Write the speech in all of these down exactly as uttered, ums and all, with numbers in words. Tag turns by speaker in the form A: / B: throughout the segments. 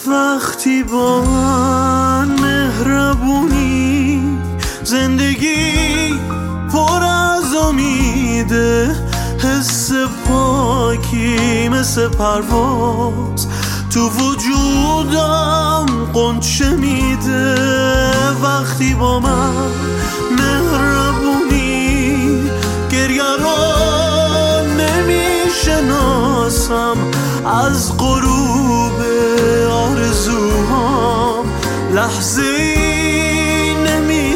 A: وقتی با من مهربونی، زندگی پر از امیده، حس پاکی مثل پرواز تو وجودم غنچه میده. وقتی با من مهربونی، گریه را نمیشناسم، از غروب آرزوهام لحظه ای نمی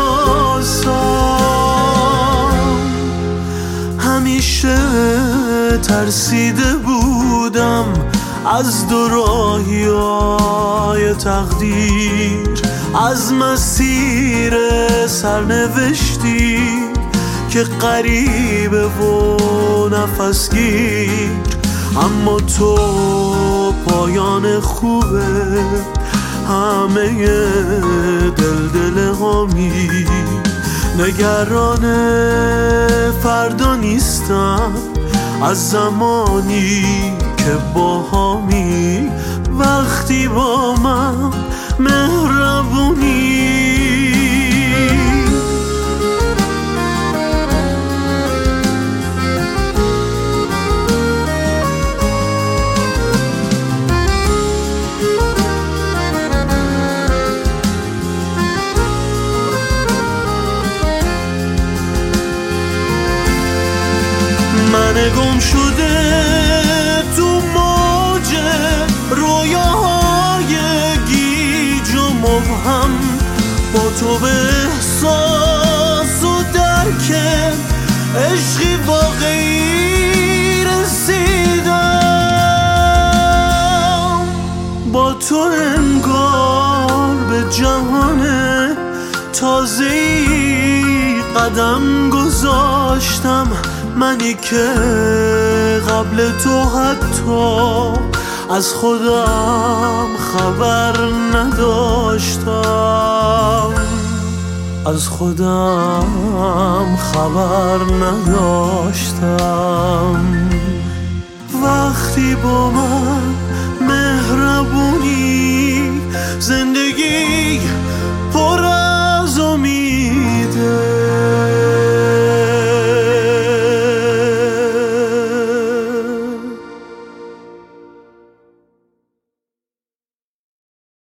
A: هراسم. همیشه ترسیده بودم از دو راهی‌های تقدیر، از مسیر سرنوشتی که غریبه و نفسگیر. اما تو پایان خوبه، همه دل دل هامی. نگران فردا نیستم از زمانی که با همی. وقتی با من مهربونی، من گم شده تو موج رویاهای گیج و مبهم، با تو به احساس و درک عشقی واقعی رسیدم. با تو انگار به جهان تازه‌ای قدم گذاشتم، منی که قبل تو حتی از خودم خبر نداشتم، از خودم خبر نداشتم. وقتی با من مهربونی، زندگی